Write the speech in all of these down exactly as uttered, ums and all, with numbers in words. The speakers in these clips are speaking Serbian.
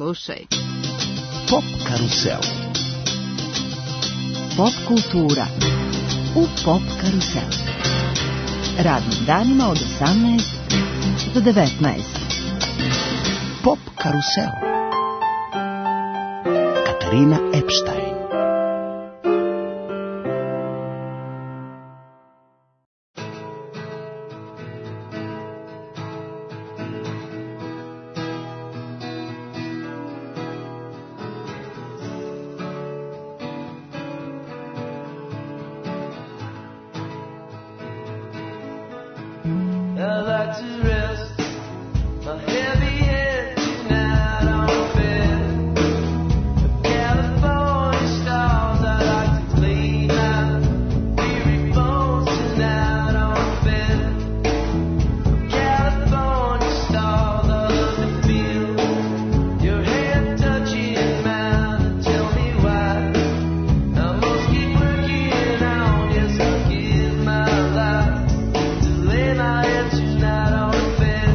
Slušaj. Pop karusel. Pop kultura u Pop karusel. Radnim danima od osamnaest do devetnaest. Pop karusel. Katarina Epstein. Tonight on the bed.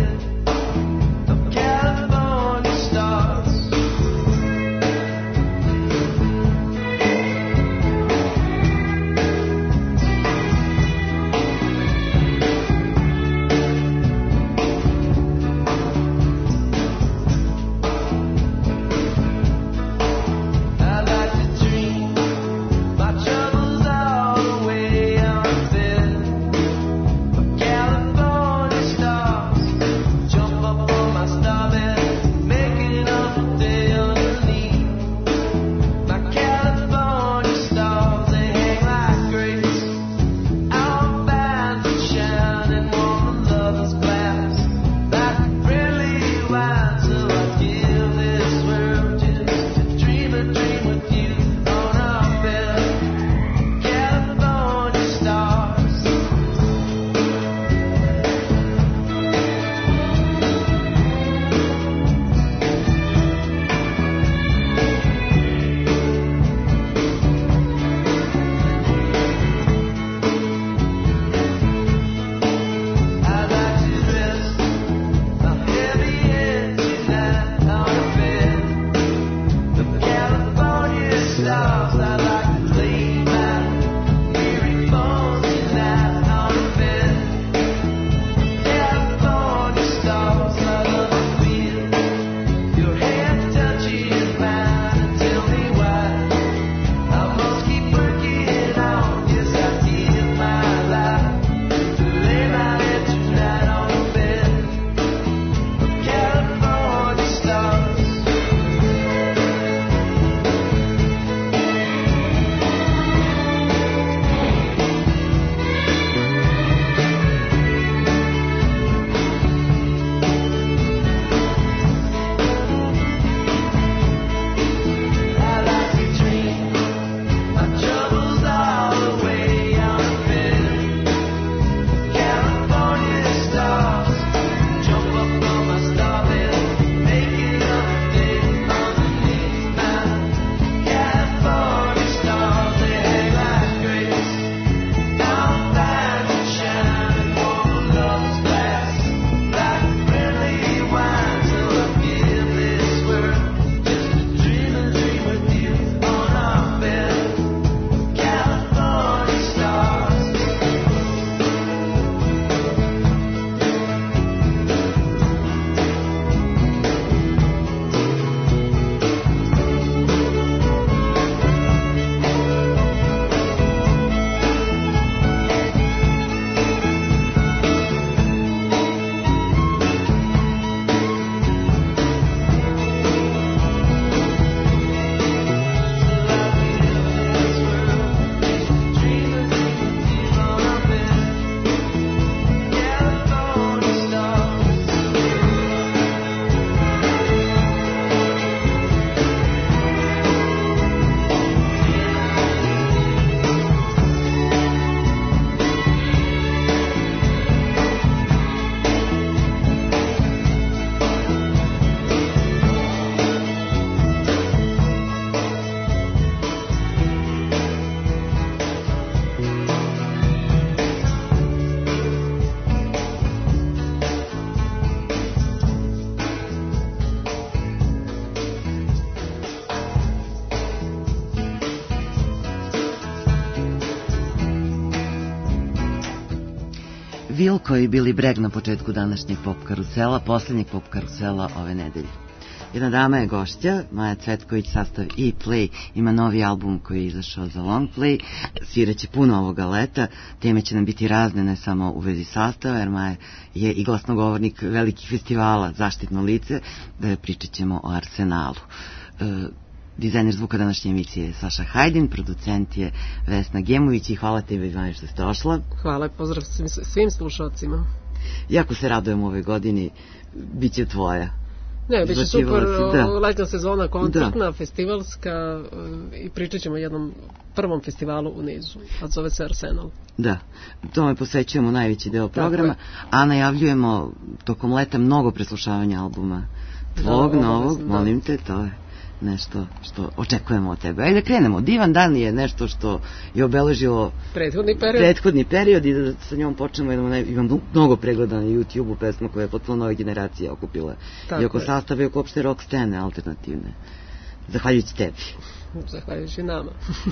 Vilko i Billy Bragg na početku današnjeg pop karusela, poslednjeg pop karusela ove nedelje. Jedna dama je gošća, Maja Cvetković, sastav E-Play, ima novi album koji je izašao za Long Play, sviraće puno ovoga leta, teme će nam biti razne, ne samo u vezi sastava, jer Maja je i glasnogovornik velikih festivala, Zaštitno lice, da pričat ćemo o Arsenalu. E, Dizajner zvuka današnje emisije je Saša Hajdin, producent je Vesna Gemović i hvala tebi, Ivane, što ste došla. Hvala, pozdrav svim, svim slušalcima. Jako se radujem ove godini, bit će tvoja. Ne, bit će super, da. Letnja sezona koncertna, da. Festivalska i pričat ćemo o jednom prvom festivalu u nizu, a zove se Arsenal. Da, tome posvećujemo najveći deo programa, a najavljujemo tokom leta mnogo preslušavanja albuma tvog, da, novog, da. Molim te, to je nešto što očekujemo od tebe. Ajde da krenemo. Divan dan je nešto što je obeležilo prethodni period, prethodni period i da sa njom počnemo. Imam mnogo pregleda na YouTube-u pesma koja je potpuno nove generacije okupila. Tako i oko je. Sastave i oko opšte rock scene alternativne. Zahvaljujući tebi. Zahvaljujući nama.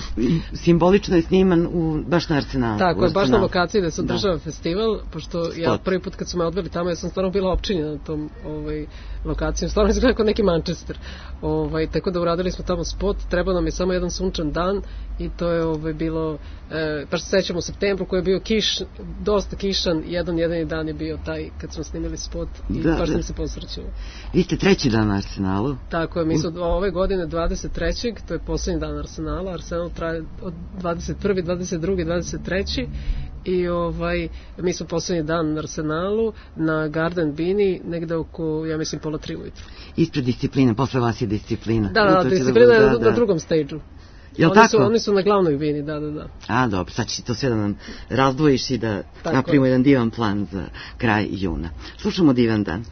Simbolično je sniman u, baš na Arsenalu. Tako je, baš na lokaciji gde se održava da. Festival, pošto Spot. Ja prvi put kad su me odveli tamo, ja sam stvarno bila opčinjena na tom ovaj, lokaciji, stvarno izgleda kao neki Manchester. Ovaj, tako da uradili smo tamo spot, treba nam je samo jedan sunčan dan i to je ovaj, bilo, e, pa se sećamo u septembru koji je bio kiš, dosta kišan, jedan jedini dan je bio taj kad smo snimili spot i da, baš da. Nam se posrećilo. Vi ste treći dan na Arsenalu? Tako je, mi smo ove godine dvadeset trećeg to je poslednji dan Arsenala, Arsenal traje od dvadeset prvi, dvadeset drugi, dvadeset treći i ovaj, mi smo poslednji dan na Arsenalu, na Garden Bini, negde oko, ja mislim, pola tri ujutru. Ispred Disciplina, posle vas je Disciplina. Da, da, Disciplina je da, da. Na drugom stage-u. Jel oni tako? Su, oni su na glavnoj bini, da, da, da. A, dobro, sad će to sve da nam razdvojiš i da tako napravimo jedan divan plan za kraj juna. Slušamo Divan dan.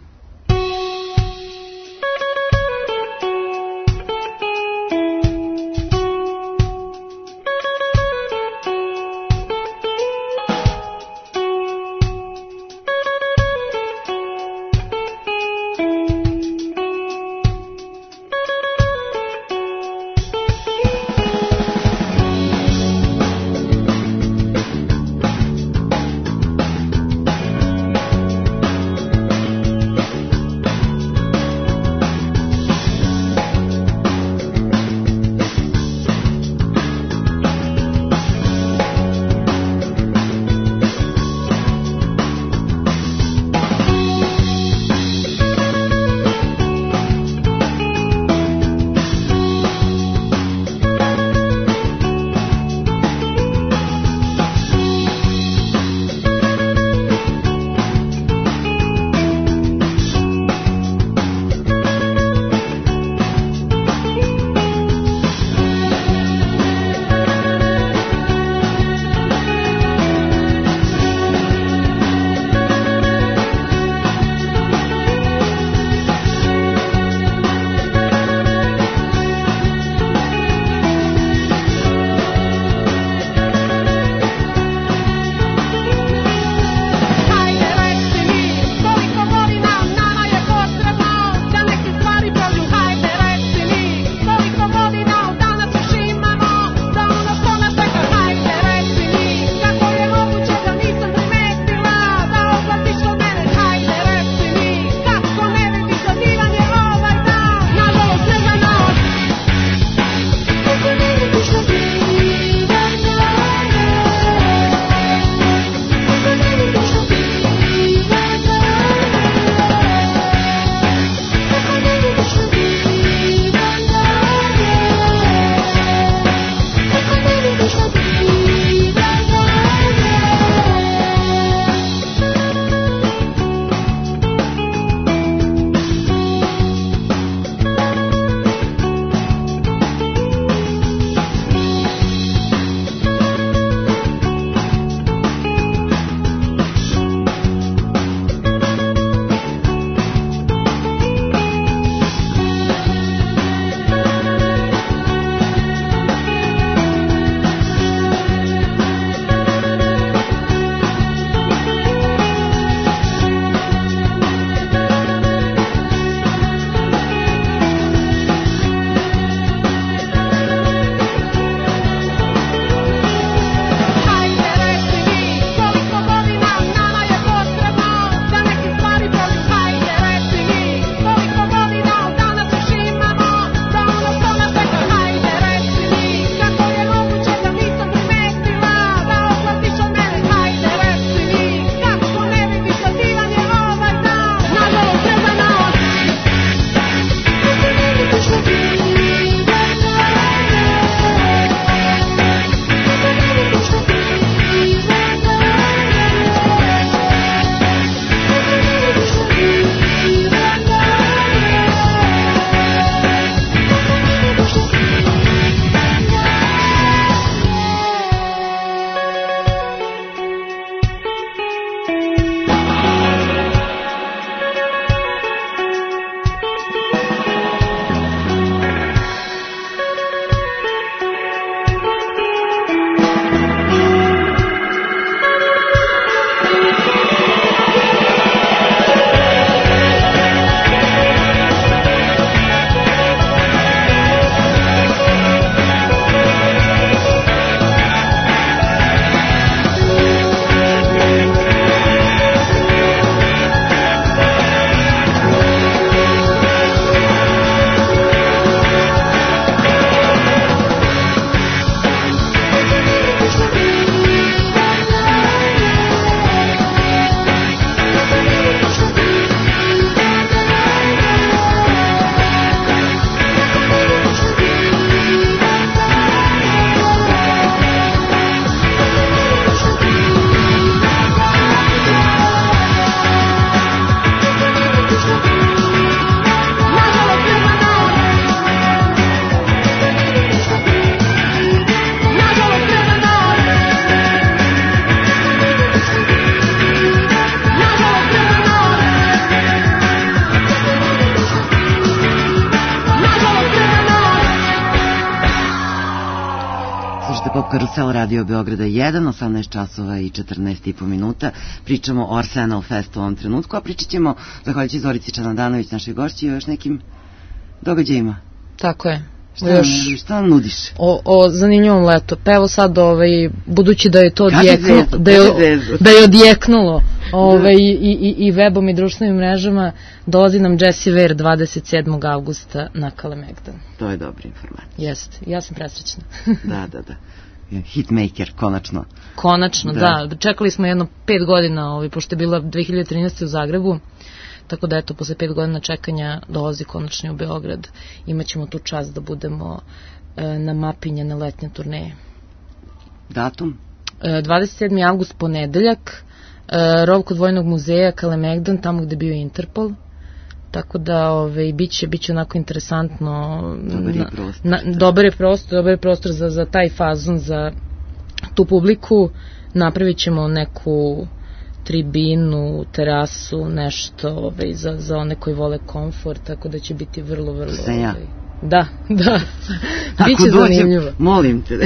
Karusel Radio Beograda jedan, osamnaest časova i četrnaest i po minuta. Pričamo o Arsenal Fest u ovom trenutku, a pričat ćemo, zahvaljujući Zorici Čanandanović, našoj gošći, o još nekim događajima. Tako je. Šta, još, nam, šta nam nudiš? O, o zanimljivom letu. Pa evo sad, ovaj, budući da je to odjeknulo, zezu, da, je, da je odjeknulo ovaj, i, i, i webom i društvenim mrežama, dolazi nam Jessie Ware dvadeset sedmog avgusta na Kalemegdan. To je dobra informacija. Jeste, ja sam presrećna. Da, da, da. Hitmaker, konačno. Konačno, da. da. Čekali smo jedno pet godina, ovaj, pošto je bila dve hiljade trinaeste u Zagrebu. Tako da eto, posle pet godina čekanja dolazi konačno u Beograd. Imaćemo tu čast da budemo e, na mapi njene letnje turneje. Datum? E, dvadeset sedmi avgust, ponedeljak, e, rov kod Vojnog muzeja, Kalemegdan, tamo gde je bio Interpol. Tako da ove, biće, biće onako interesantno. Dobar je prostor. Na, dobar je prostor, dobar je prostor za, za taj fazon, za tu publiku. Napravit ćemo neku tribinu, terasu, nešto ovaj, za, za one koji vole komfort, tako da će biti vrlo, vrlo... Sam ja. Ovaj, da, da. Biće Ako dođem, zanimljivo. Molim te.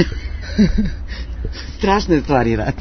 Strašne stvari radi.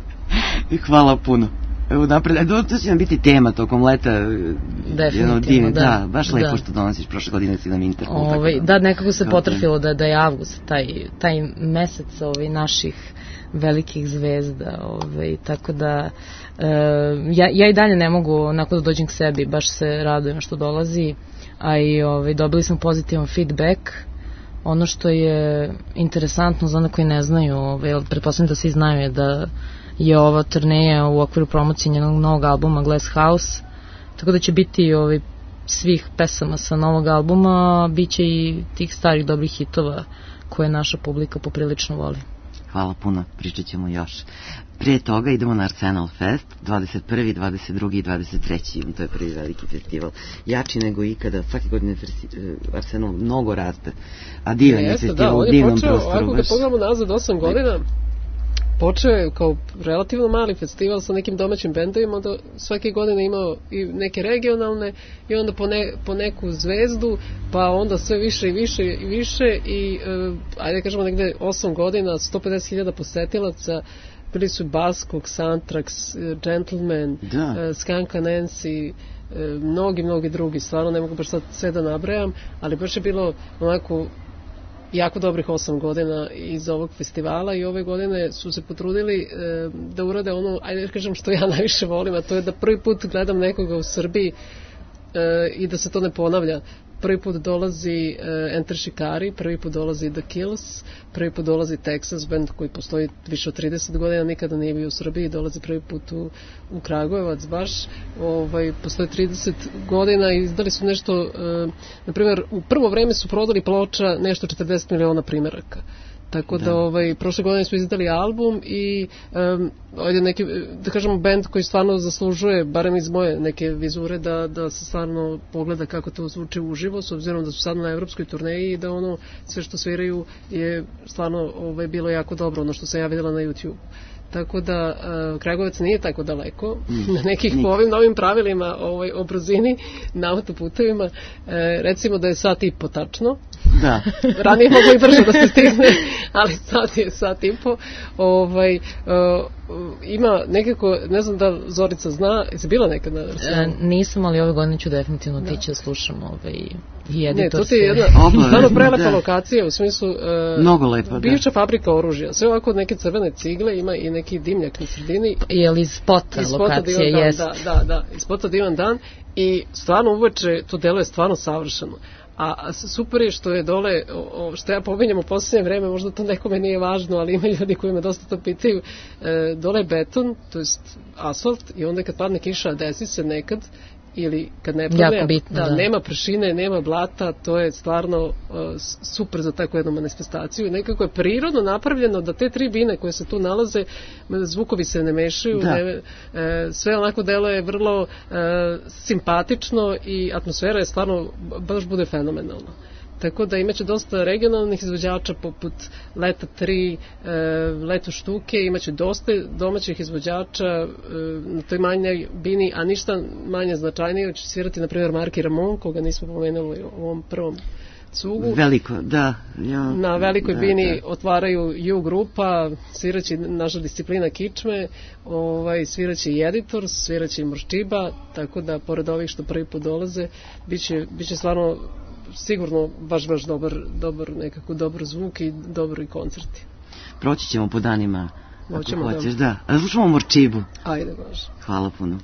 I hvala puno. Evo napred, to će nam biti tema tokom leta. Definitivno, da. Da, baš lepo da. Što donosiš, prošle godine si nam Interpol. Ovaj, tako, da, nekako se potrafilo da, da je avgust, taj, taj mesec ovaj, naših velikih zvezda, ovaj, tako da e, ja, ja i dalje ne mogu onako da dođem k sebi, baš se radujem što dolazi, a i ovaj, dobili smo pozitivan feedback. Ono što je interesantno za one koji ne znaju, ovaj, pretpostavljam da svi znaju, je da je ova turneja u okviru promocije njenog novog albuma Glass House, tako da će biti ovaj, svih pesama sa novog albuma, bit će i tih starih dobrih hitova koje naša publika poprilično voli. Hvala puno, pričat ćemo još. Prije toga idemo na Arsenal Fest, dvadeset prvi, dvadeset drugi i dvadeset treći To je prvi veliki festival. Jači nego ikada, svake godine Arsenal mnogo raste. A divan je festival u divnom prostoru. Ako ga pogledamo nazad osam godina, počeo je kao relativno mali festival sa nekim domaćim bendovima, onda svake godine imao i neke regionalne i onda po, ne, po neku zvezdu, pa onda sve više i više i više i uh, ajde kažemo negde osam godina, sto pedeset hiljada posetilaca, bili su Baskog, Santrax, Gentleman, uh, Skanka Nancy, uh, mnogi, mnogi drugi, stvarno ne mogu baš sad sve da nabrajam, ali baš je bilo onako jako dobrih osam godina iz ovog festivala i ove godine su se potrudili e, da urade ono, ajde da kažem što ja najviše volim, a to je da prvi put gledam nekoga u Srbiji e, i da se to ne ponavlja. Prvi put dolazi uh, Enter Shikari, prvi put dolazi The Kills, prvi put dolazi Texas band koji postoji više od trideset godina, nikada nije bio u Srbiji, dolazi prvi put u, u Kragujevac baš, ovaj, postoji trideset godina i izdali su nešto, uh, na primjer, u prvo vreme su prodali ploča nešto četrdeset miliona primeraka. Tako da, da ovaj, prošle godine smo izdali album i um, ovdje neki, da kažemo, band koji stvarno zaslužuje, barem iz moje neke vizure, da, da se stvarno pogleda kako to zvuči uživo, s obzirom da su sad na evropskoj turneji i da ono, sve što sviraju je stvarno ovaj, bilo jako dobro, ono što sam ja vidjela na YouTube. Tako da uh, Kragujevac nije tako daleko, mm. na nekih po ovim novim pravilima ovaj, o brzini na autoputevima, e, recimo da je sat i po tačno. Da. Ranije moglo i brže da se stigne, ali sad je sat i po. Ovaj, uh, ima nekako, ne znam da Zorica zna, jesi bila nekad na Arsenalu? E, nisam, ali ove godine ću definitivno da. tići da slušam ovaj, i editor. Ne, to ti je jedna stvarno prelepa lokacija, u smislu uh, mnogo lepa, bivša da. fabrika oružja. Sve ovako neke crvene cigle, ima i neki dimnjak na sredini. Je li iz spota iz lokacija? Jest. Da, da, da, iz spota divan dan i stvarno uveče to delo je stvarno savršeno. A super je što je dole, što ja pominjam u posljednje vreme, možda to nekome nije važno, ali ima ljudi koji me dosta to pitaju, e, dole je beton, to jest asfalt, i onda kad padne kiša, desi se nekad, ili kad ne padne, bitno, da, da. nema prašine, nema blata, to je stvarno uh, super za takvu jednu manifestaciju. Nekako je prirodno napravljeno da te tri bine koje se tu nalaze, zvukovi se ne mešaju, ne, e, sve onako delo je vrlo e, simpatično i atmosfera je stvarno baš bude fenomenalna. Tako da imaće dosta regionalnih izvođača poput Leta tri, e, Leto Štuke, imaće dosta domaćih izvođača e, na toj manjoj bini, a ništa manje značajnije će svirati na primjer Marki Ramon, koga nismo pomenuli u ovom prvom cugu. Veliko, da. Ja, na velikoj da, bini da. otvaraju U grupa, sviraće naša disciplina kičme, ovaj, sviraće i editor, sviraće i Morščiba, tako da pored ovih što prvi put dolaze, biće, biće stvarno sigurno baš baš dobar, dobar nekako dobar zvuk i dobri koncerti. Proći ćemo po danima ako Moćemo, hoćeš, da. A slušamo Morščibu. Ajde, može. Hvala puno.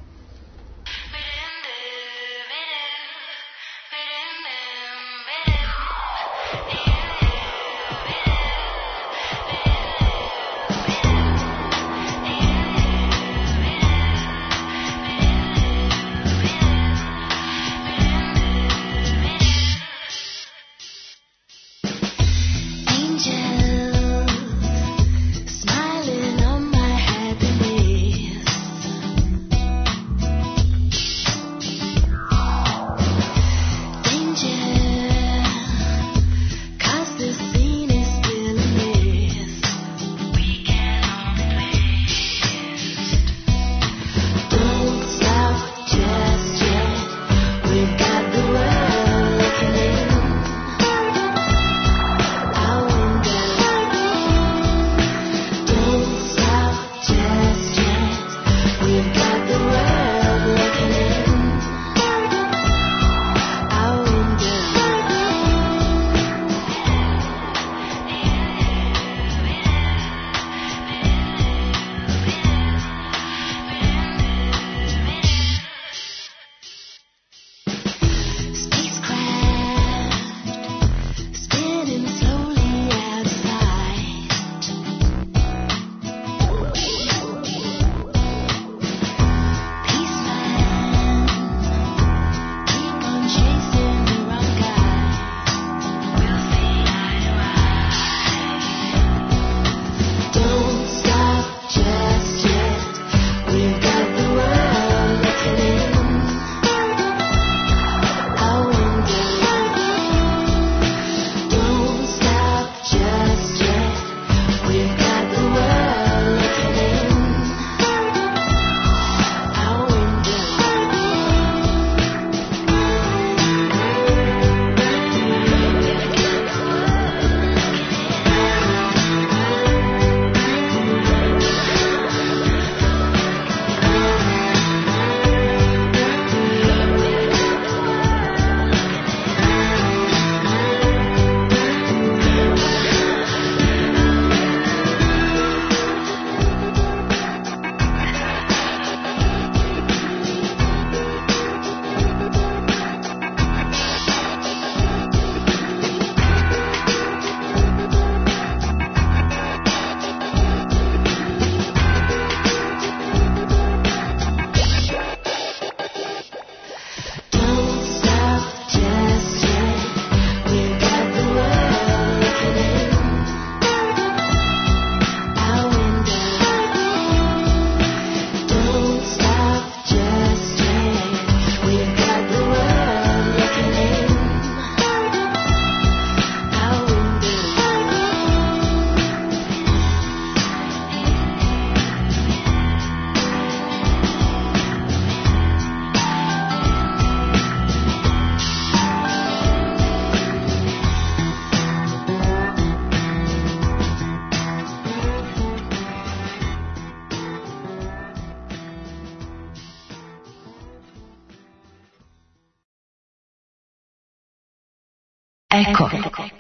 Eko.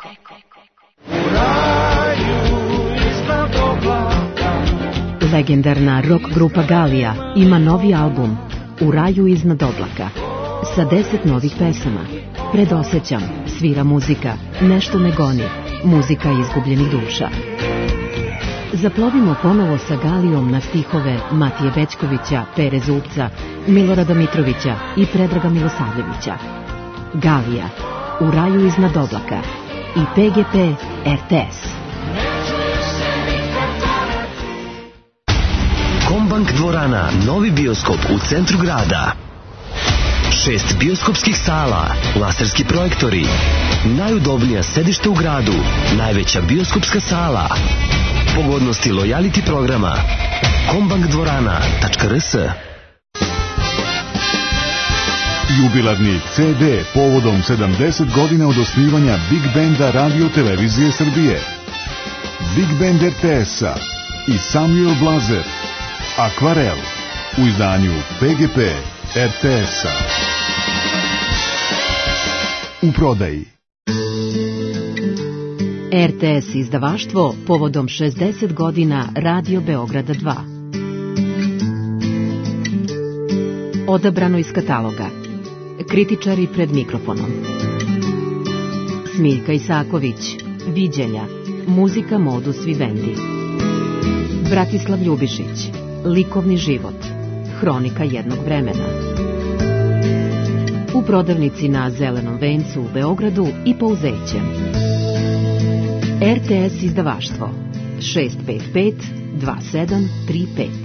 Legendarna rock grupa Galija ima novi album U raju iznad oblaka sa deset novih pesama. Predosećam, svira muzika, nešto me goni, muzika izgubljenih duša. Zaplovimo ponovo sa Galijom na stihove Matije Bećkovića, Pere Zubca, Milorada Mitrovića i Predraga Milosavljevića. Galija, U raju iznad oblaka i P G P R T S. Kombank dvorana, novi bioskop u centru grada. Šest bioskopskih sala, laserski projektori, najudobnija sedište u gradu, najveća bioskopska sala. Pogodnosti lojality programa. kombank dvorana tačka r s. Jubilarni ce de povodom sedamdeset godina od osnivanja Big Banda Radio Televizije Srbije. Big Band er te es-a i Samuel Blazer. Akvarel u izdanju pe ge pe er te es-a. U prodaji. er te es izdavaštvo povodom šezdeset godina Radio Beograda dva. Odabrano iz kataloga. Kritičari pred mikrofonom. Smiljka Isaković, Viđenja, Muzika modus vivendi. Bratislav Ljubišić, Likovni život, Hronika jednog vremena. U prodavnici na Zelenom vencu u Beogradu i Pouzećem. er te es izdavaštvo šest pet pet dva sedam tri pet.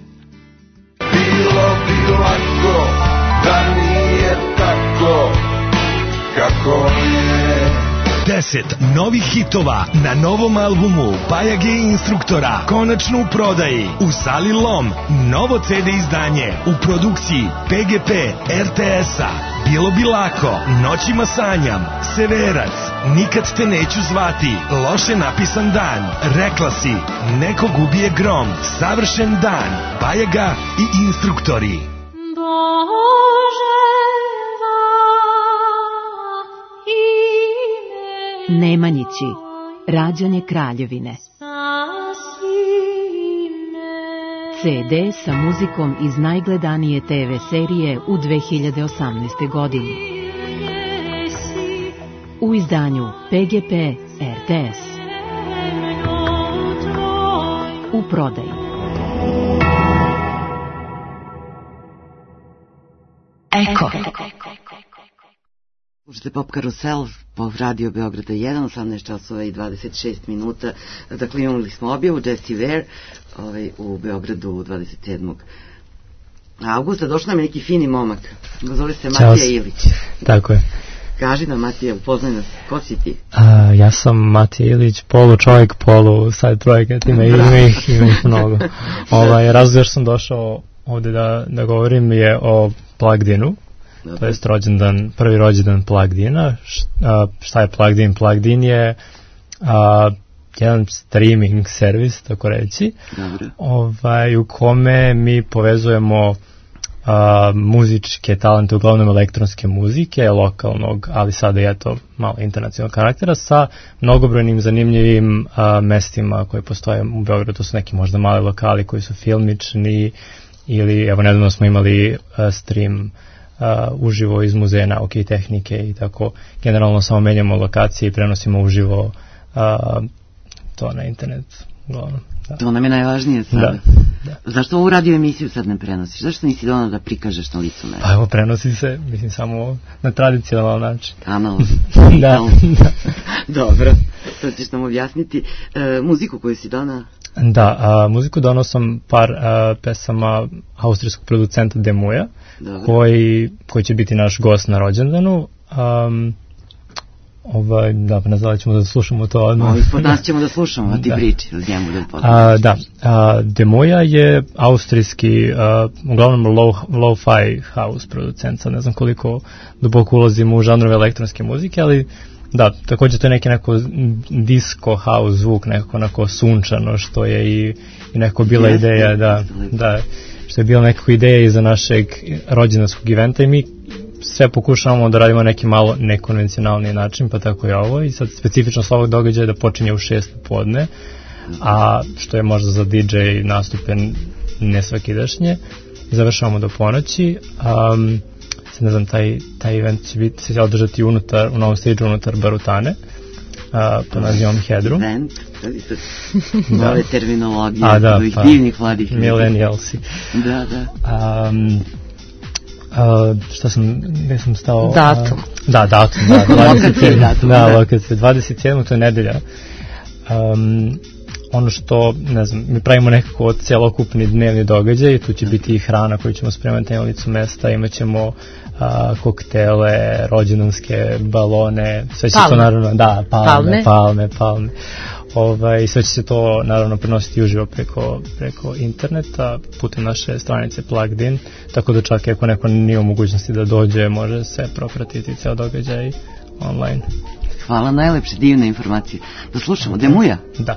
Bilo bi lako da nije tako kako je. Deset novih hitova na novom albumu Bajage Instruktora konačno u prodaji u sali Lom. Novo ce de izdanje u produkciji pe ge pe er te es-a. Bilo bi lako, Noćima sanjam, Severac, Nikad te neću zvati, Loše napisan dan, Rekla si, Nekog ubije grom, Savršen dan, Bajaga i Instruktori. Nemanjići, Rađanje kraljevine. ce de sa muzikom iz najgledanije te ve serije u dve hiljade osamnaestoj. godini. U izdanju pe ge pe er te es. U prodaji. Eko. Slušajte Pop Karusel po Radio Beograda jedan, osamnaest časova i dvadeset šest minuta. Dakle, imali smo objavu Jessie Ware ovaj, u Beogradu dvadeset sedmog avgusta. Došao nam je neki fini momak. Zove se Matija Ilić. Tako je. Kaži nam, Matija, upoznaj nas. Ko si ti? A, ja sam Matija Ilić, polu čovjek, polu side projekat. Ima, ima, ih, ima ih mnogo. Ovaj, razlog jer sam došao ovde da, da govorim je o Plugdinu. Dobre. To je rođendan, prvi rođendan Plugdina. Šta je Plugdin? Plugdin je a, jedan streaming servis, tako reći, ovaj, u kome mi povezujemo a, muzičke talente, uglavnom elektronske muzike, lokalnog, ali sada je to malo internacionalnog karaktera, sa mnogobrojnim zanimljivim a, mestima koje postoje u Beogradu. To su neki možda mali lokali koji su filmični, ili evo nedavno smo imali a, stream Uh, uživo iz muzeja nauke i tehnike i tako. Generalno samo menjamo lokacije i prenosimo uživo uh, to na internet. Glavno, da. To nam je najvažnije sada. Da, da. Zašto ovu radio emisiju sad ne prenosiš? Zašto nisi donao da prikažeš na licu mene? Pa evo, prenosi se, mislim, samo na tradicionalan način. Analogno. Da, da. Dobro, to ćeš nam objasniti. E, muziku koju si donao? Da, a, muziku donao sam par a, pesama austrijskog producenta Demuja, koji, koji će biti naš gost na rođendanu. Um, ovaj, da, pa ne znam da ćemo da slušamo to odmah. Ovo ispod nas ćemo da slušamo, a ti da. Priči, da njemu da upoznaš. A, da, a, Demuja je austrijski, a, uglavnom low, low-fi house producent, sad ne znam koliko duboko ulazimo u žanrove elektronske muzike, ali da, također to je neki neko disco house zvuk, nekako onako sunčano, što je i, i nekako bila Jeste, ideja, da, da, što je bila nekako ideja iza našeg rođendanskog eventa i mi sve pokušavamo da radimo neki malo nekonvencionalni način, pa tako je ovo. I sad specifično s ovog događaja da počinje u šest podne, a što je možda za di džej nastupe ne svakidašnje. Završavamo do ponoći. Um, sad ne znam, taj, taj event će biti, se će održati unutar, u novom stage unutar Barutane, uh, pod nazivom Headroom. Event, nove terminologije, a, da, ovih pa, divnih mladih. Millennialsi. Da, da. Um, Uh, šta sam, gde sam stao? Datum. Uh, da, datum, da. dvadeset sedmog Da, lokacija. dvadeset sedmog to je nedelja. Um, ono što, ne znam, mi pravimo nekako celokupni dnevni događaj, tu će biti i hrana koju ćemo spremati na licu mesta, imat ćemo a, koktele, rođendanske balone, sve će palme. To naravno, da, palme, palme, palme, palme. Ovaj, sve će se to naravno prenositi uživo preko, preko interneta, putem naše stranice Plugged In, tako da čak ako neko nije u mogućnosti da dođe, može se propratiti ceo događaj online. Hvala, najlepše, divne informacije. Da slušamo, Demuja? Da.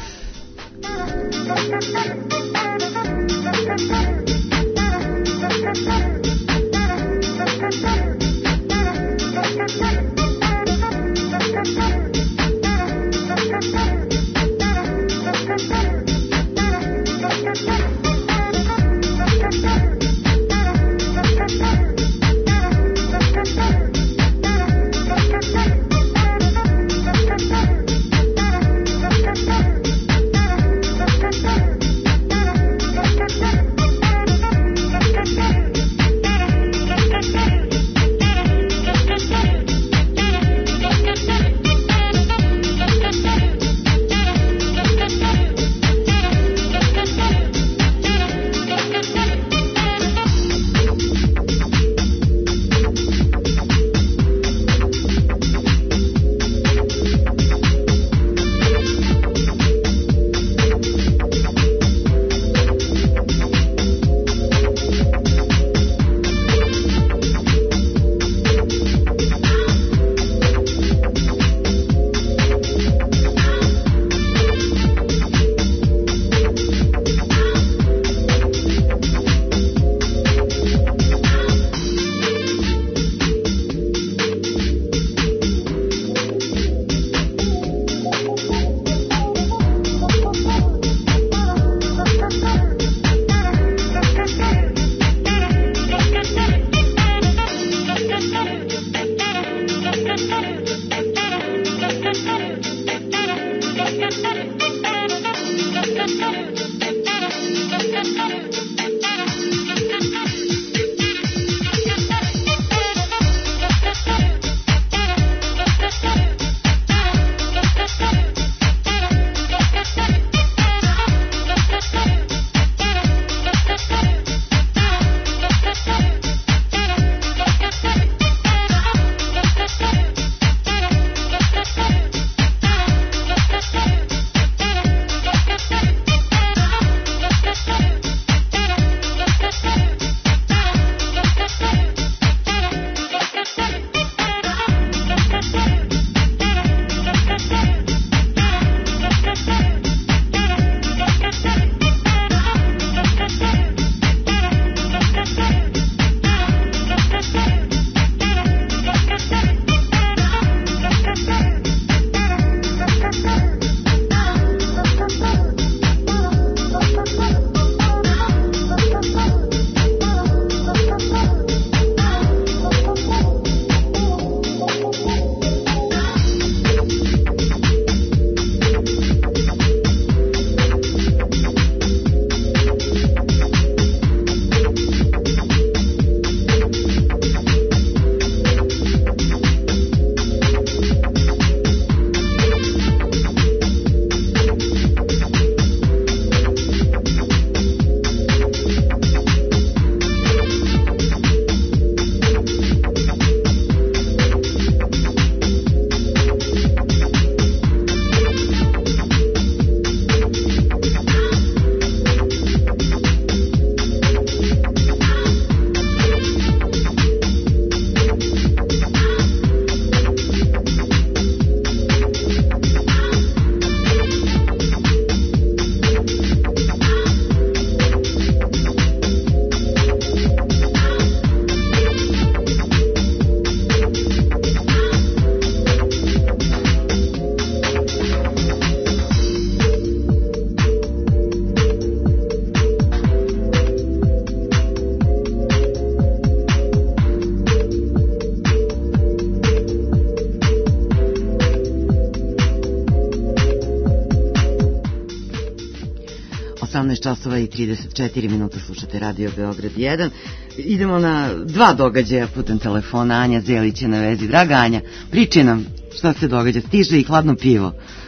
osamnaest časova i trideset četiri minuta, slušate Radio Beograd jedan. Idemo na dva događaja putem telefona. Anja Zelić je na vezi. Draga Anja, priči nam šta se događa. Stiže i hladno pivo.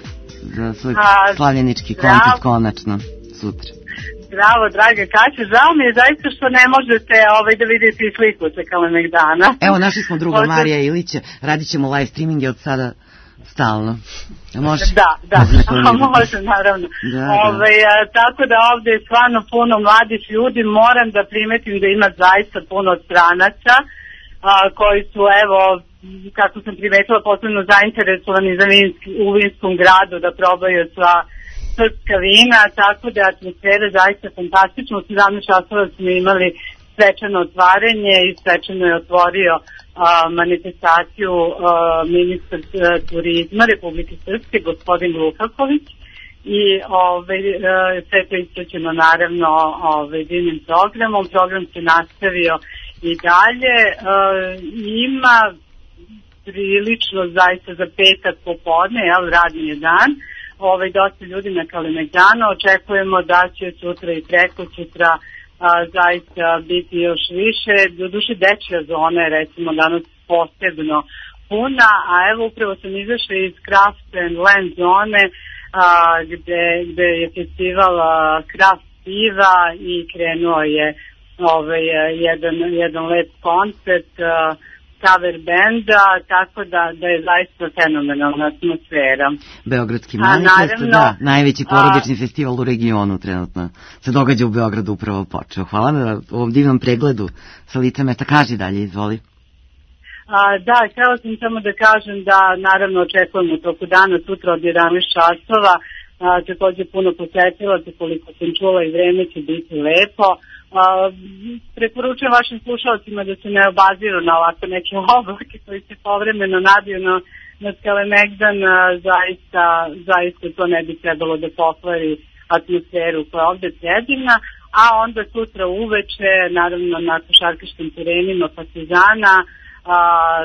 za svoj slavljenički koncert konačno sutra. Bravo, draga Kaća, žao mi je zaista što ne možete ovaj, da vidite i sliku sa Kalemegdana. Evo, našli smo druga Možda... Marija Ilića, radit ćemo live streaminge od sada stalno. Može? Da, da, može, naravno. Da, Ove, da. A, tako da ovde je stvarno puno mladih ljudi, moram da primetim da ima zaista puno stranaca, a, koji su, evo, kako sam primetila, posebno zainteresovani za vinski, u vinskom gradu da probaju sva srpska vina, tako da atmosfera zaista fantastična. U sedamnaest časova smo imali svečano otvaranje i svečano je otvorio a, manifestaciju a, ministar a, turizma Republike Srpske, gospodin Lukaković, i ove, a, sve to ispraćeno naravno ove, divnim programom. Program se nastavio i dalje. A, ima prilično zaista za petak popodne, jel, radni je dan, Ovaj, dosta ljudi na Kalemegdanu, očekujemo da će sutra i preko sutra a, zaista biti još više. Do duše dečja zona je recimo danas posebno puna, a evo upravo sam izašla iz Craft and Land zone a, gde, gde je festival a, Craft piva i krenuo je ovaj, jedan, jedan lep koncert a, cover benda, tako da, da je zaista fenomenalna atmosfera. Beogradski manifest, da, najveći porodični a, festival u regionu trenutno se događa u Beogradu, upravo počeo. Hvala na ovom divnom pregledu sa lica mesta. Kaži dalje, izvoli. A, da, htjela sam samo da kažem da naravno očekujemo toku dana sutra od jedanaest časova, a, takođe puno posetilaca, koliko sam čula i vreme će biti lepo. Uh, preporučujem vašim slušalcima da se ne obaziru na ovako neke oblake koji se povremeno nabiju na, na Kalemegdan, uh, zaista, zaista to ne bi trebalo da pokvari atmosferu koja je ovde predivna, a onda sutra uveče, naravno na košarkaškim terenima Partizana, uh,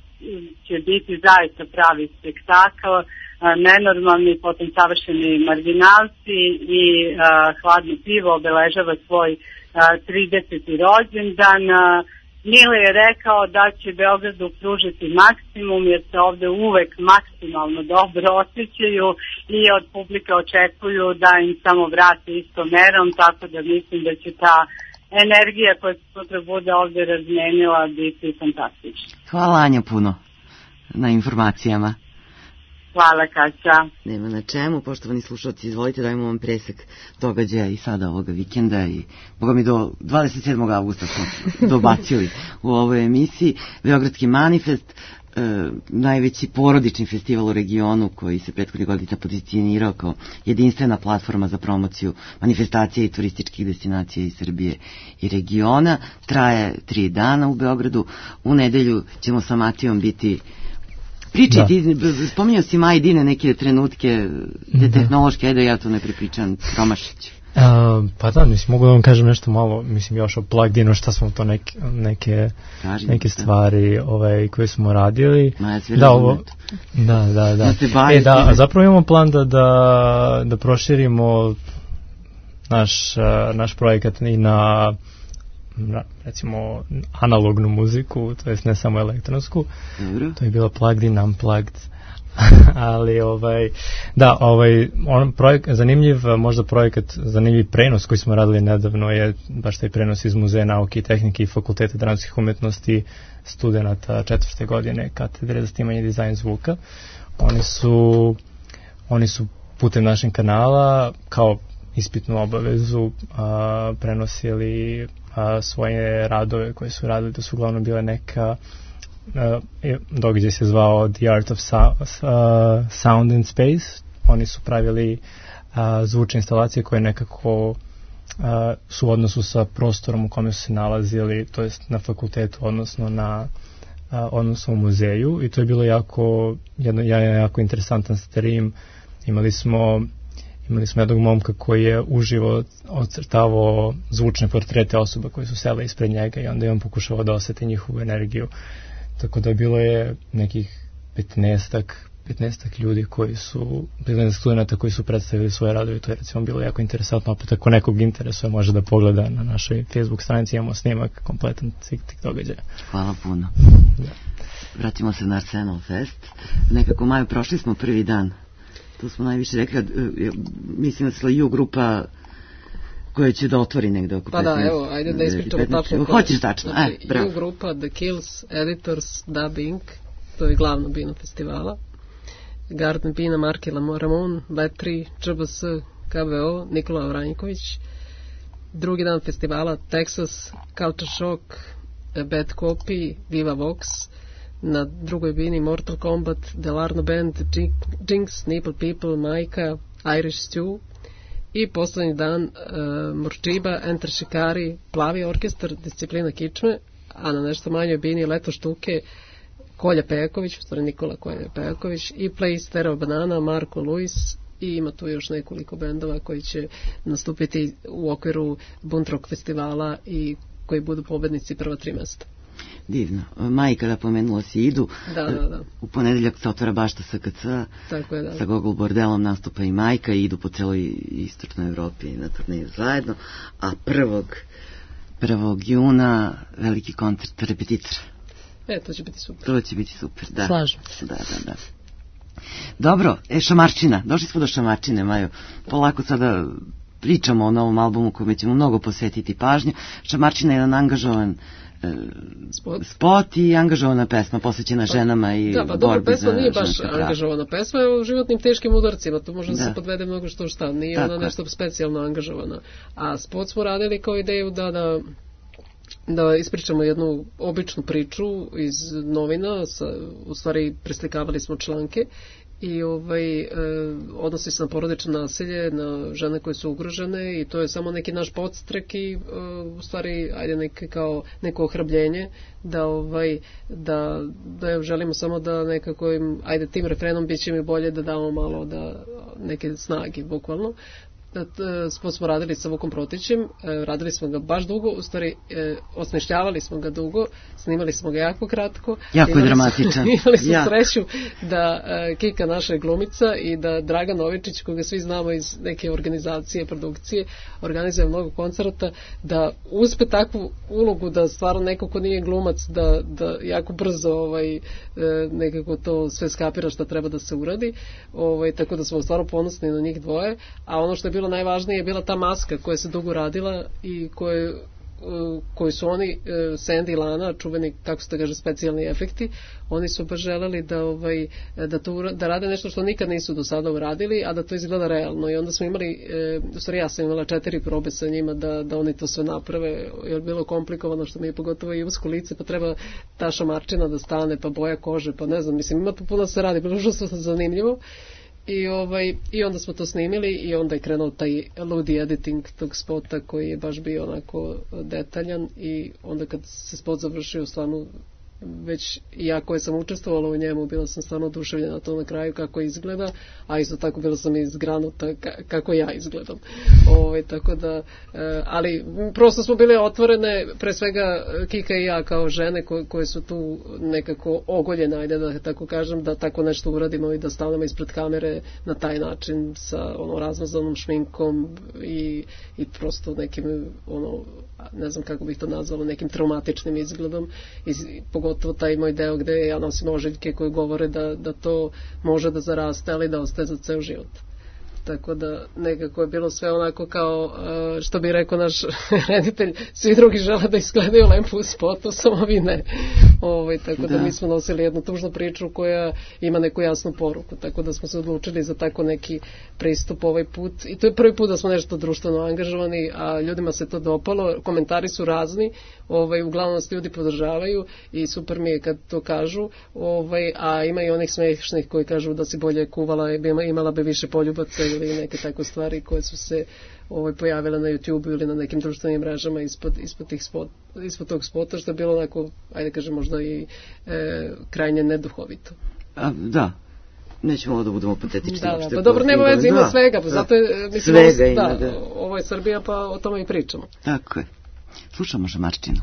će biti zaista pravi spektakl, uh, nenormalni, potom savršeni marginalci i uh, hladno pivo obeležava svoj trideseti rođendan. Mile je rekao da će Beogradu pružiti maksimum jer se ovde uvek maksimalno dobro osjećaju i od publike očekuju da im samo vrati istom merom, tako da mislim da će ta energija koja se sutra bude ovde razmenila biti fantastična. Hvala Anja puno na informacijama. Hvala, Kaća. Nema na čemu, poštovani slušalci, izvolite, dajmo vam presek događaja i sada ovoga vikenda i boga mi do dvadeset sedmog avgusta smo dobacili u ovoj emisiji. Beogradski manifest, e, najveći porodični festival u regionu koji se prethodnih godina pozicionirao kao jedinstvena platforma za promociju manifestacije i turističkih destinacija iz Srbije i regiona. Traje tri dana u Beogradu. U nedelju ćemo sa Matijom biti Pričaj, da. Ti spominjao si Maj Dine neke trenutke, te tehnološke, ajde ja to ne prepričam, Romašić. Uh, pa da, mislim, mogu da vam kažem nešto malo, mislim, još o Plugdinu, šta smo to neke, neke, Kažem, neke stvari ovaj, koje smo radili. Maja, sve da, ovo, da, da, da. E, da, zapravo imamo plan da, da, da proširimo naš, naš projekat i na recimo analognu muziku, to jest ne samo elektronsku. Dobro. To je bila Plugged in, Unplugged. Ali ovaj da, ovaj on projekt zanimljiv, možda projekat zanimljiv prenos koji smo radili nedavno je baš taj prenos iz Muzeja nauke i tehnike i Fakulteta dramskih umetnosti studenata četvrte godine katedre za snimanje i dizajn zvuka. Oni su oni su putem našeg kanala kao ispitnu obavezu a, prenosili a, svoje radove koje su radili, to su uglavnom bile neka a, događaj se zvao The Art of so, a, Sound and Space. Oni su pravili a, zvučne instalacije koje nekako a, su u odnosu sa prostorom u kome su se nalazili, to jest na fakultetu, odnosno na a, odnosno u muzeju, i to je bilo jako jedno, jako interesantan stream. Imali smo Imali smo jednog momka koji je uživo ocrtavao zvučne portrete osoba koje su sele ispred njega i onda je on pokušao da oseti njihovu energiju. Tako da bilo je nekih petnaestak, petnaestak ljudi koji su, petnaestak studenta koji su predstavili svoje radove. To je recimo bilo jako interesantno. Opet ako nekog interesuje može da pogleda na našoj Facebook stranici, imamo snimak kompletan tih događaja. Hvala puno. Da. Vratimo se na Arsenal Fest. Nekako Maju, prošli smo prvi dan. tu smo najviše rekli, mislim da se U grupa koja će da otvori negde oko petnaest. Pa da, evo, ajde da ispričamo tačno. Hoćeš tačno, znači, e, bravo. U grupa, The Kills, Editors, Dub Incorporated, to je glavno bino festivala. Garden Bina, Marki Ramon, Bet tri, Č B S, K B O, Nikola Vranjković. Drugi dan festivala, Texas, Culture Shock, Bad Copy, Viva Vox. Na drugoj bini Mortal Kombat, Delarno Band, Jinx, Nipple People, Majka, Irish Stew. I poslednji dan uh, Morčiba, Enter Šikari, Plavi orkestar, Disciplina kičme, a na nešto manjoj bini Leto štuke, Kolja Pejaković, u stvari Nikola Kolja Pejaković, i Play Stereo Banana, Marko Luis, i ima tu još nekoliko bendova koji će nastupiti u okviru Bunt Rock festivala i koji budu pobednici prva tri mesta. Divno. Majka, da pomenula si, idu. Da, da, da. U ponedeljak se otvara bašta S K C, tako je, da. Sa Gogol Bordelom nastupa i Majka i idu po celoj istočnoj Evropi na turneju zajedno, a prvog, prvog juna veliki koncert Repetitor. E, to će biti super. To će biti super, da. Slažem se. Da, da, da. Dobro, e, Šamarčina, došli smo do Šamarčine, Majo. Polako sada pričamo o novom albumu kome ćemo mnogo posvetiti pažnju. Šamarčina je jedan angažovan e, spot. spot i angažovana pesma posvećena ženama i da, pa dobro, pesma nije baš angažovana pesma, je o životnim teškim udarcima, to može da se podvede mnogo što šta, nije tako, ona nešto specijalno angažovana. A spot smo radili kao ideju da, da da ispričamo jednu običnu priču iz novina, sa, u stvari preslikavali smo članke i ovaj, e, odnosi se na porodično nasilje, na žene koje su ugrožene i to je samo neki naš podstrek i e, u stvari ajde neke kao neko ohrabljenje da ovaj da, da želimo samo da nekako im, ajde tim refrenom bit će mi bolje da damo malo da neke snage bukvalno. Spot smo radili sa Vukom Protićem, radili smo ga baš dugo, u stvari osmišljavali smo ga dugo, snimali smo ga jako kratko. Jako je dramatičan. Imali smo jako sreću da Kika, naša glumica, i da Dragan Novičić, koga svi znamo iz neke organizacije, produkcije, organizuje mnogo koncerta, da uspe takvu ulogu da stvarno neko ko nije glumac, da, da jako brzo ovaj, nekako to sve skapira šta treba da se uradi. Ovaj, tako da smo stvarno ponosni na njih dvoje, a ono što je bilo najvažnije je bila ta maska koja se dugo radila i koje, koji su oni, Sandy i Lana, čuveni, kako se da kaže, specijalni efekti, oni su baš želeli da, ovaj, da, to, da rade nešto što nikad nisu do sada uradili, a da to izgleda realno. I onda smo imali, u stvari ja sam imala četiri probe sa njima da, da oni to sve naprave, jer je bilo komplikovano, što mi je pogotovo i usko lice, pa treba ta šamarčina da stane, pa boja kože, pa ne znam, mislim, ima puno se radi, bilo užasno zanimljivo. I, ovaj, I onda smo to snimili i onda je krenuo taj ludi editing tog spota koji je baš bio onako detaljan i onda kad se spot završio stvarno već ja koja sam učestvovala u njemu bila sam stvarno oduševljena to na kraju kako izgleda, a isto tako bila sam izgranuta kako ja izgledam. Ove, tako da, ali prosto smo bile otvorene, pre svega Kika i ja kao žene koje, koje su tu nekako ogoljene, ajde da tako kažem, da tako nešto uradimo i da stavljamo ispred kamere na taj način sa ono razmazanom šminkom i, i prosto nekim ono, ne znam kako bih to nazvala, nekim traumatičnim izgledom i pogotovo taj moj deo gde ja nosim ožiljke koji govore da, da to može da zaraste, ali da ostaje za ceo život. Tako da nekako je bilo sve onako kao, što bi rekao naš reditelj, svi drugi žele da izgledaju lepo u spotu, samo vi ne. Ovaj, tako da. da mi smo nosili jednu tužnu priču koja ima neku jasnu poruku, tako da smo se odlučili za tako neki pristup ovaj put. I to je prvi put da smo nešto društveno angažovani, a ljudima se to dopalo, komentari su razni, ovaj, uglavnom nas ljudi podržavaju i super mi je kad to kažu, ovaj, a ima i onih smešnih koji kažu da si bolje kuvala, imala bi više poljubaca ili neke tako stvari koje su se ovaj, pojavile na YouTube ili na nekim društvenim mrežama ispod, ispod, tih spot, ispod tog spota, što je bilo onako, ajde kažem, možda i e, krajnje neduhovito. A, da, nećemo ovo da budemo patetični. Da, da, pa dobro, nema veze, ima svega, pa zato je, mislim, svega ovo, ima, da, da. Ovo je Srbija, pa o tome i pričamo. Tako je. Slušamo Šamarčinu.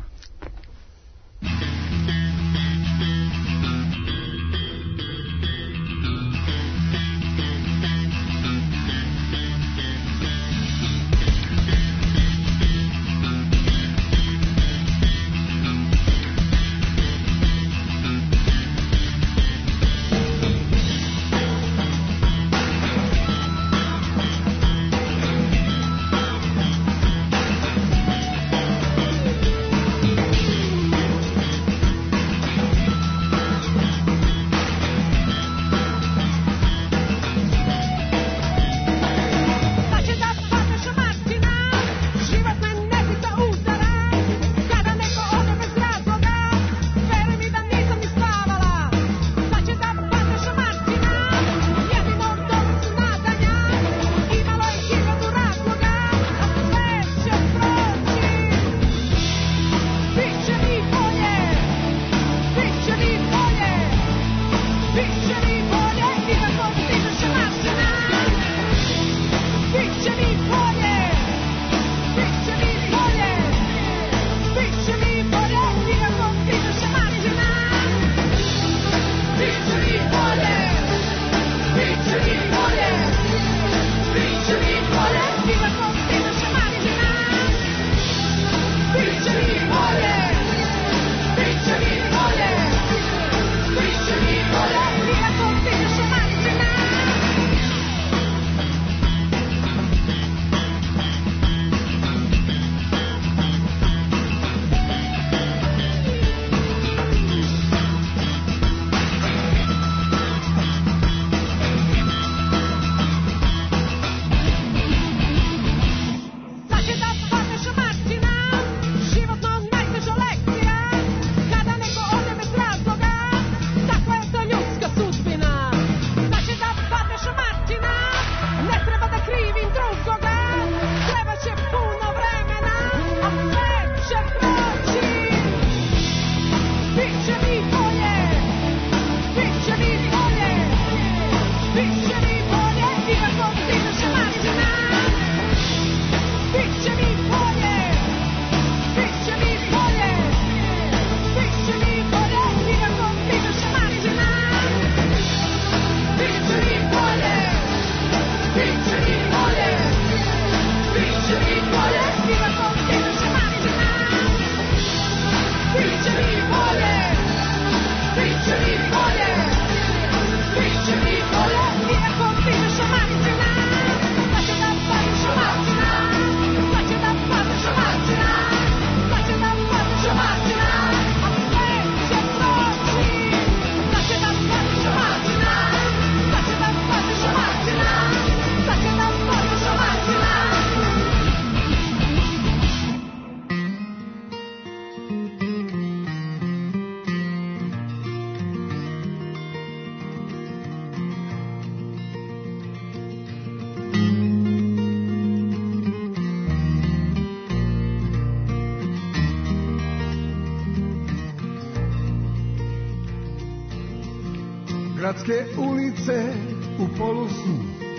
Gradske ulice u polusnu,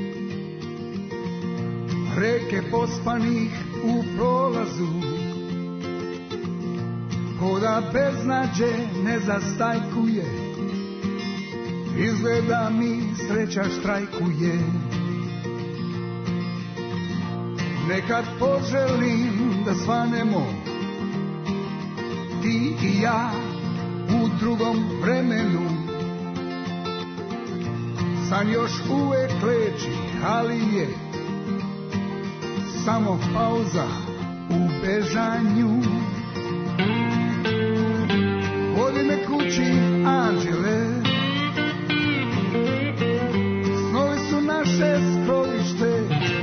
reke pospanih u prolazu, ko da beznađe ne zastajkuje, izgleda mi sreća štrajkuje. Nekad poželim da svanemo, ti i ja u drugom vremenu. San još uvek leči, ali je samo pauza u bežanju. Vodi me kući, anđele, snovi su naše skrovište,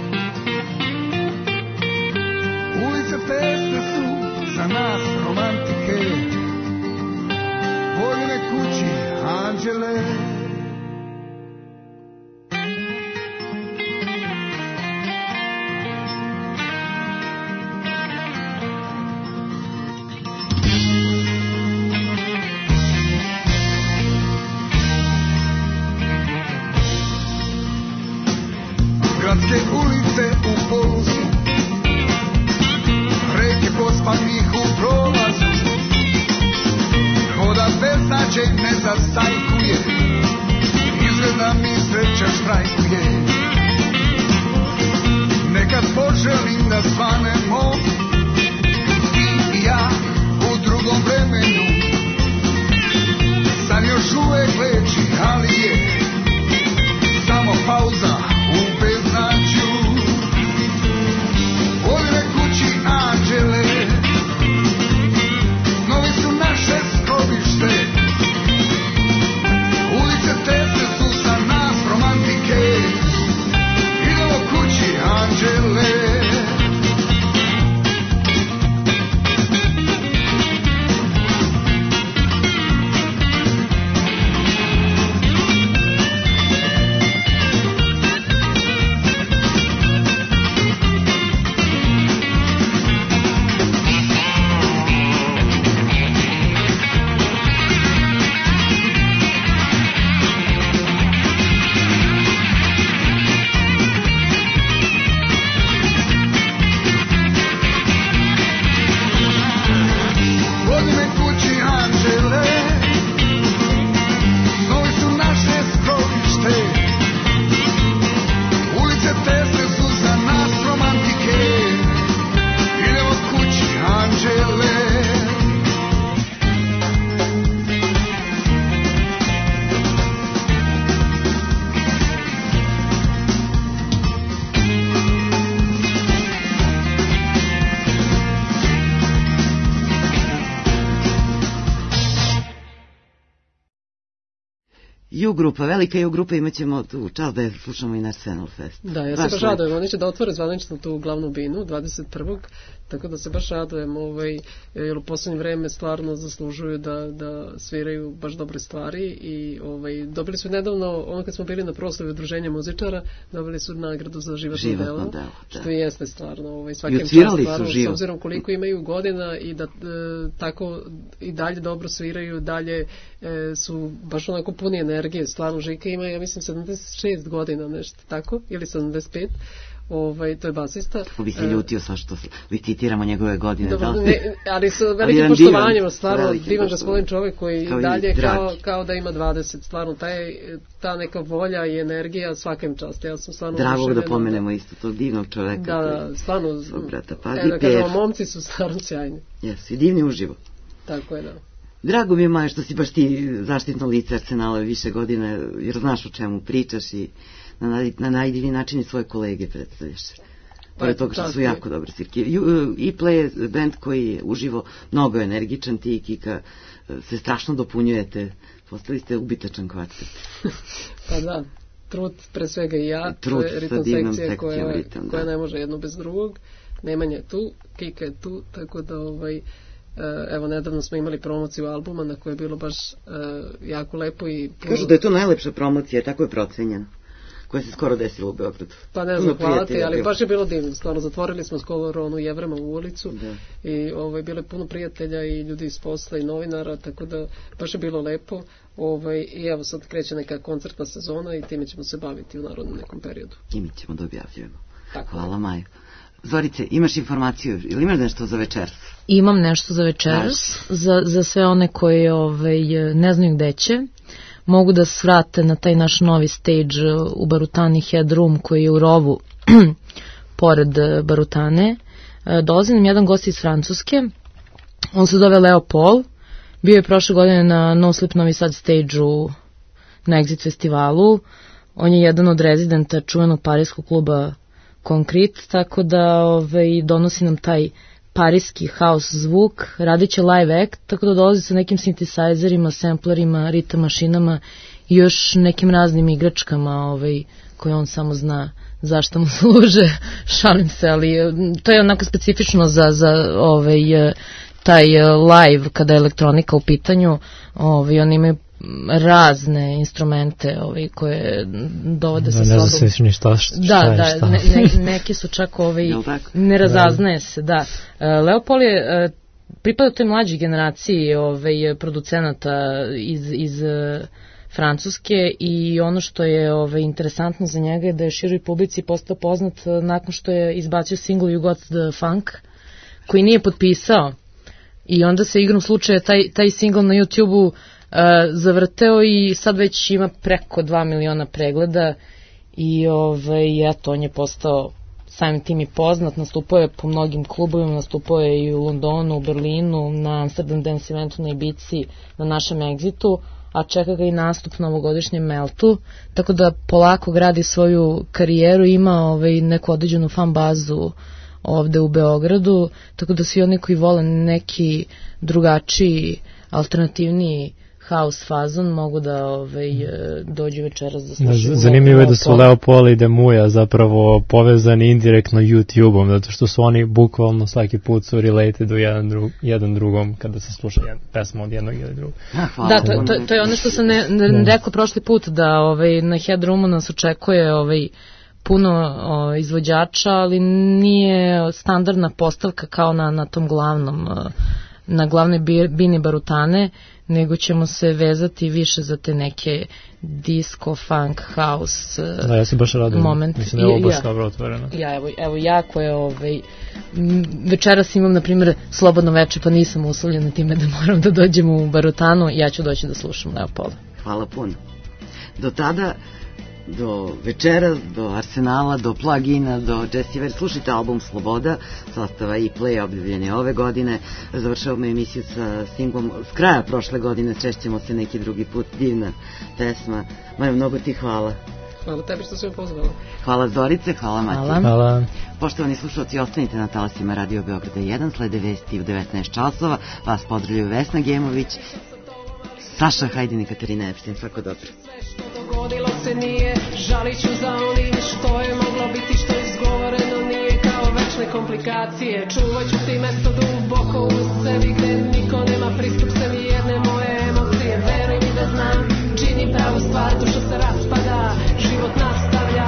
ulice tesne su za nas romantike. Vodi me kući, anđele. Gradske ulice u polusu, reke pospanih u prolazu, ko da beznađe ne zastajkuje, izgleda mi sreća štrajkuje. Nekad poželim da svanemo, ti i ja u drugom vremenu. San još uvek leči, ali je samo pauza u beznađu. Vodi me kući, anđele, snovi su naše skrovište, ulice tesne su za nas romantike. Idemo kući, anđele. U grupa, velika i u grupa, imat ćemo tu čast da je slušamo i naš Senal Fest. Da, ja se baš radujem, oni će da otvore zvanično tu glavnu binu dvadeset prvog tako da se baš radujem, ovaj, jer u poslednje vreme stvarno zaslužuju da, da sviraju baš dobre stvari i ovaj, dobili su nedavno, ono kad smo bili na proslavi udruženja muzičara, dobili su nagradu za životno, životno delo, delo da. Što jeste stvarno, ovaj, svakim čast stvarno, s obzirom koliko imaju godina i da e, tako i dalje dobro sviraju, dalje e, su baš onako puni energije, stvarno Žika ima, ja mislim, sedamdeset šest godina, nešto tako, ili sedamdeset pet, ovaj, to je basista. Kako bi se ljutio sa što licitiramo njegove godine. Dobro, da? ne, ali sa velikim poštovanjem, stvarno divan gospodin čovjek koji kao dalje kao, kao da ima dvadeset, stvarno taj, ta neka volja i energija svakem čast. Ja sam stvarno drago da pomenemo da, isto tog divnog čoveka. Da, da, stvarno, brata, evo da kažemo, momci su stvarno sjajni. Jesu, i divni uživo. Tako je, da. Drago mi je, Maja, što si baš ti zaštitno lice Arsenala više godine, jer znaš o čemu pričaš i na, naj, na najdivniji način i svoje kolege predstavljaš. Pored toga što su jako dobre svirke. I Play je band koji je uživo mnogo energičan, ti i Kika se strašno dopunjujete, postali ste ubitačan kvartet. Pa da, trud pre svega i ja, trud to je ritam sekcija koja, ritam, koja ne može jedno bez drugog. Nemanja je tu, Kika je tu, tako da ovaj... Evo, nedavno smo imali promociju albuma na koje je bilo baš uh, jako lepo i... Kažu da je to najlepša promocija, tako je procenjeno. koje se skoro desilo u Beogradu. Pa ne znam, hvala ti, ali baš je bilo divno. Stvarno, zatvorili smo skoro onu Jevrema u ulicu da. I ovaj, bilo je puno prijatelja i ljudi iz posla i novinara, tako da baš je bilo lepo. Ovaj, I evo sad kreće neka koncertna sezona i time ćemo se baviti u narodnom nekom periodu. I mi ćemo da objavljujemo. Tako hvala Maju. Zorice, imaš informaciju ili imaš nešto za večeras? Imam nešto za večeras, za, za sve one koji ovaj, ne znaju gde će. Mogu da svrate na taj naš novi stage u Barutani Headroom koji je u rovu pored Barutane. Dolazi nam jedan gost iz Francuske, on se zove Leo Paul, bio je prošle godine na No Sleep Novi Sad stage-u na Exit festivalu, on je jedan od rezidenta čuvenog parijskog kluba Concrete, tako da ovaj, donosi nam taj parijski house zvuk, radit će live act, tako da dolazi sa nekim synthesizerima, samplerima, ritam mašinama i još nekim raznim igračkama ovaj, koje on samo zna zašto mu služe, šalim se, ali to je onako specifično za, za ovaj, taj live kada je elektronika u pitanju, ovaj, oni imaju razne instrumente ovaj, koje dovode sa sobom. Ne znam se ništa šta da, je da, šta. Ne, ne, neki su čak ovaj, ne razaznaje se, da. Leopold je pripada toj mlađoj generaciji ovaj, producenata iz, iz Francuske i ono što je ovaj, interesantno za njega je da je široj publici postao poznat nakon što je izbacio single You Got the Funk, koji nije potpisao i onda se igrom slučaja taj, taj single na YouTube-u Uh, zavrteo i sad već ima preko dva miliona pregleda i ovaj, eto, on je postao samim tim i poznat, nastupao je po mnogim klubovima, nastupao je i u Londonu, u Berlinu, na Amsterdam Dance Eventu na Ibici, na našem Exitu, a čeka ga i nastup na ovogodišnjem Meltu, tako da polako gradi svoju karijeru, ima ovaj, neku određenu fan bazu ovde u Beogradu, tako da svi oni koji vole neki drugačiji, alternativniji house fazon mogu da ovaj, dođu večeras da slušaju. Zanimljivo je da su Leopold i Demuja zapravo povezani indirektno YouTube-om, zato što su oni bukvalno svaki put su related u jedan, drug, jedan drugom kada se sluša jedan pesma od jednog ili drugog. Da, to, to, to je ono što sam ne, ne rekla prošli put, da ovaj, na Headroomu nas očekuje ovaj, puno o, izvođača, ali nije standardna postavka kao na, na tom glavnom, na glavnoj bini Barutane, nego ćemo se vezati više za te neke disco, funk, house moment. Da, ja se baš radim. Moment. Mislim da je ovo baš dobro otvoreno. Ja, evo, evo jako je ovaj, večeras imam, na primjer, slobodno veče, pa nisam uslovljena time da moram da dođem u Barutanu, ja ću doći da slušam Leopolda. Hvala puno. Do tada, do večera, do Arsenala, do Plugina, do Jessiver, slušajte album Sloboda, sastava i Play objavljen je ove godine, završavamo emisiju sa singlom s kraja prošle godine, češćemo se neki drugi put, divna pesma. Maja, mnogo ti hvala. Hvala tebi što si me pozvala. Hvala Zorice, hvala Mati. Hvala. Hvala. Poštovani slušalci, ostanite na talasima Radio Beograda jedan, slede vesti u devetnaest časova, vas pozdravljaju Vesna Gemović, Saša Hajdin i Katarina Epstein, svako dobro. Dogodilo se nije, žalit ću za onim što je moglo biti, što izgovoreno nije, kao večne komplikacije. Čuvat ću ti mesto duboko u sebi gde niko nema pristup sebi jedne moje emocije. Veruj mi da znam, čini pravu stvar, duša se raspada, život nastavlja.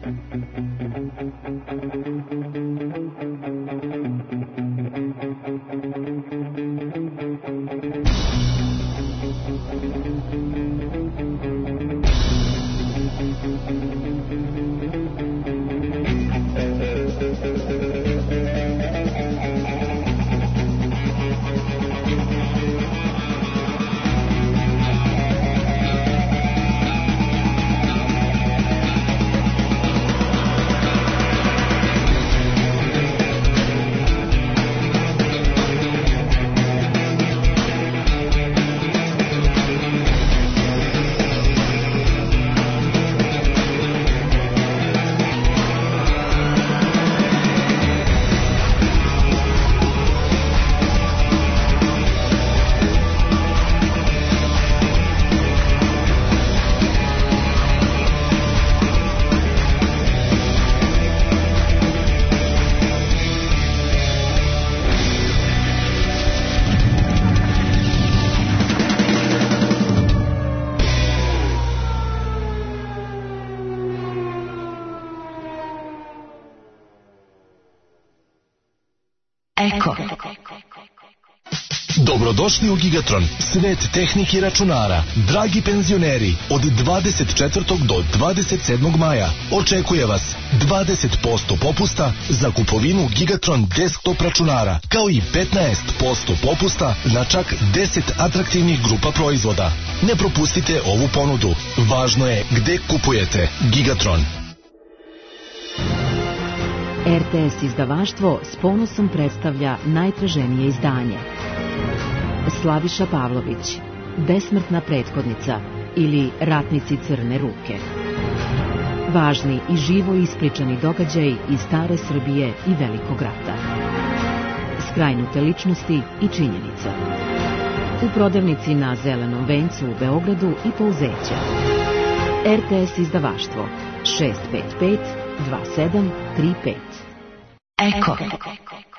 Eko. Dobrodošli u Gigatron, svet tehnike i računara. Dragi penzioneri, od dvadeset četvrtog do dvadeset sedmog maja očekuje vas dvadeset posto popusta za kupovinu Gigatron desktop računara, kao i petnaest posto popusta na čak deset atraktivnih grupa proizvoda. Ne propustite ovu ponudu. Važno je gde kupujete. Gigatron. R T S izdavaštvo s ponosom predstavlja najtraženije izdanje. Slaviša Pavlović, Besmrtna prethodnica ili Ratnici crne ruke. Važni i živo ispričani događaji iz stare Srbije i Velikog rata. Skrajnute ličnosti i činjenice. U prodavnici na Zelenom vencu u Beogradu i Pouzeća. R T S izdavaštvo šest pet pet dva sedam tri pet. Eko.